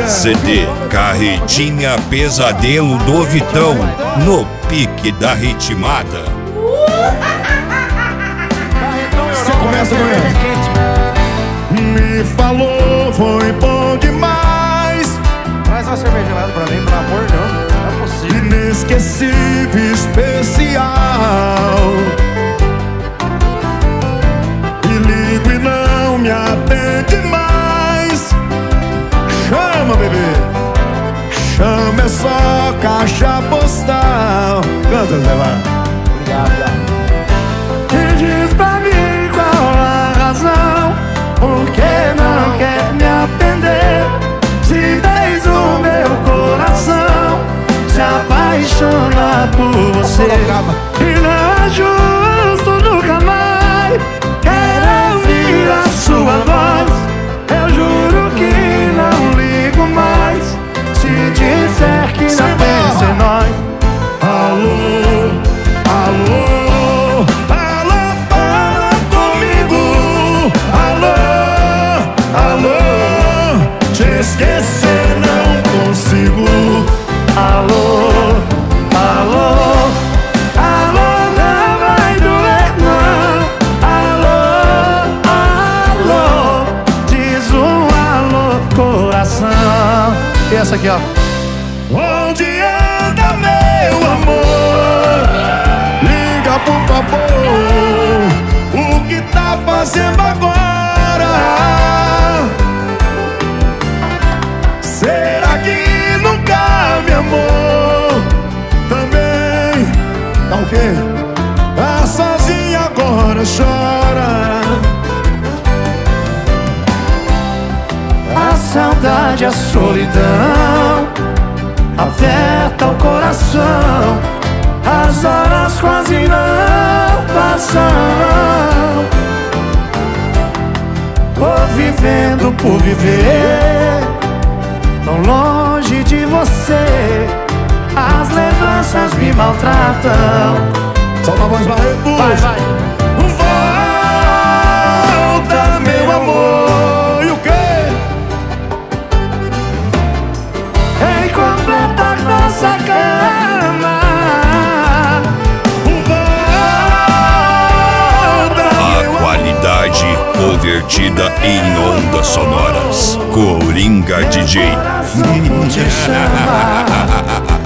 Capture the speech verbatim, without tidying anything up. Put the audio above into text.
C D Carretinha Pesadelo do Vitão, no pique da ritmada. Você começa com me falou, foi bom demais. Traz uma cerveja gelada pra mim, pelo amor de Deus. Não é possível. Inesquecível, especial. E ligo e não me atende mais. Chama, bebê. Chama, é só caixa postal. Canta, Zé Mar. Obrigado. E diz pra mim qual a razão, por que não quer me atender? Se fez o meu coração se apaixona por você. E não é justo nunca mais quero ouvir a sua voz. Eu juro que não ligo mais se disser que não pensa em nós. Alô, alô, alô, fala comigo. Alô, alô, te esquecer não consigo. Alô, alô, alô, não vai doer não. Alô, alô, diz um alô, coração. E essa aqui, ó. Onde anda meu amor? Liga por favor. O que tá fazendo agora? Será que nunca me amou? Também tá o quê? Tá sozinha agora, chora. A saudade, a solidão aperta o coração. As horas quase não passam. Tô vivendo por viver, tão longe de você. As lembranças me maltratam. Solta a voz, Barreto. Vai, vai. Volta, meu amor. E o quê? Em completa nossa cama. Volta, A qualidade convertida em ondas sonoras. Coringa D J. meu coração te chama.